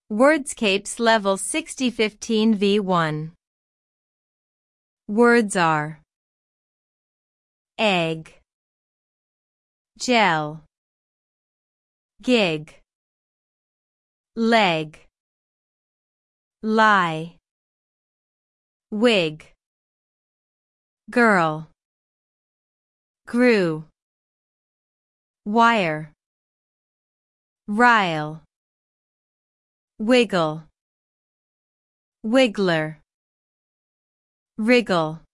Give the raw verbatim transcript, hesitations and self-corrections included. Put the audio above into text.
Wordscapes Level sixty fifteen V one. Words are egg, gel, gig, leg, lie, wig, girl, grew, wire, rile, wiggle, wiggler, wriggle.